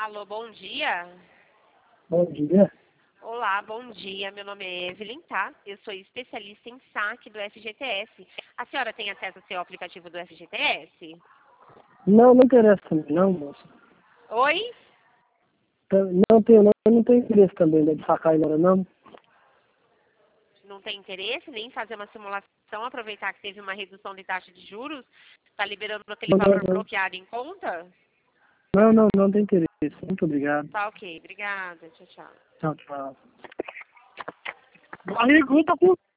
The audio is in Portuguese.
Alô, bom dia. Bom dia. Olá, bom dia. Meu nome é Evelyn, tá? Eu sou especialista em saque do FGTS. A senhora tem acesso ao seu aplicativo do FGTS? Não, não interessa também, não, moça. Oi? Não tenho interesse também de sacar agora, não. Não tem interesse nem em fazer uma simulação, aproveitar que teve uma redução de taxa de juros? Está liberando aquele valor bloqueado em conta? Não tem interesse. Muito obrigado. Tá ok, obrigada. Tchau, tchau. Tchau, tchau. Barriguda com